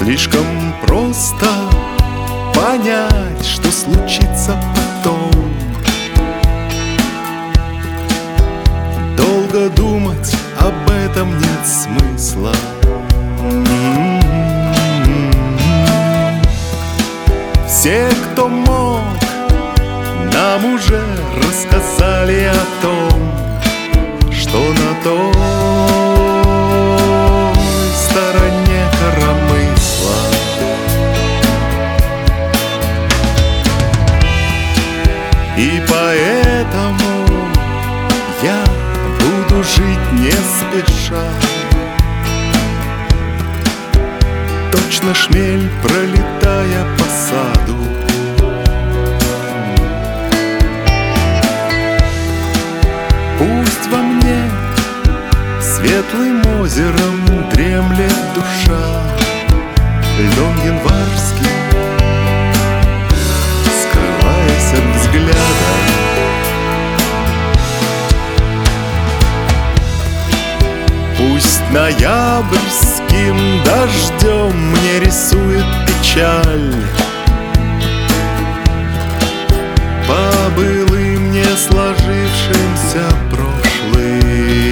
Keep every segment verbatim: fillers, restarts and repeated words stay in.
Слишком просто понять, что случится потом. Долго думать об этом нет смысла. Все, кто мог, нам уже рассказали о том, что на той стороне коромысла. И поэтому я буду жить не спеша, точно шмель, пролетая по саду. Пусть во мне светлым озером дремлет душа, льдом январским скрываясь от взгляда. Пусть ноябрьским дождем мне рисует печаль по былым не сложившимся прошлым.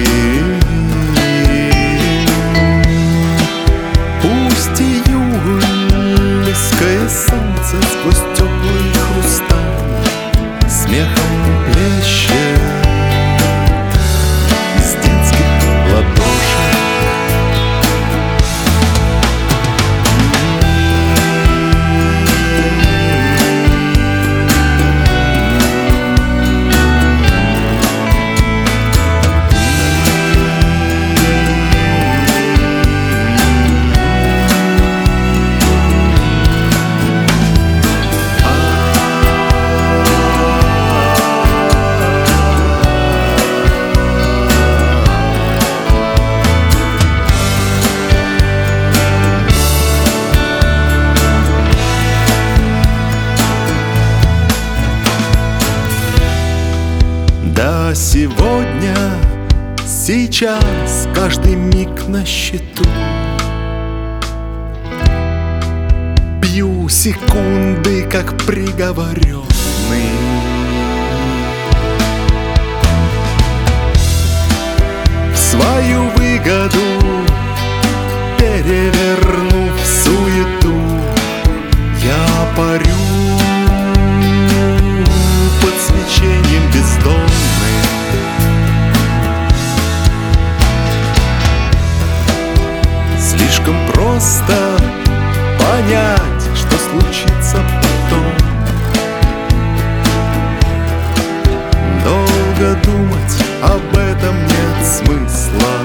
Пусть июльское солнце сквозь теплый хрусталь смехом плещет из детских ладошек. Да, сегодня, сейчас, каждый миг на счету. Пью секунды, как приговоренный. В свою выгоду перевернув суету, я парю под свечением бездомным. Слишком просто понять, что случится потом. Долго думать об этом нет смысла.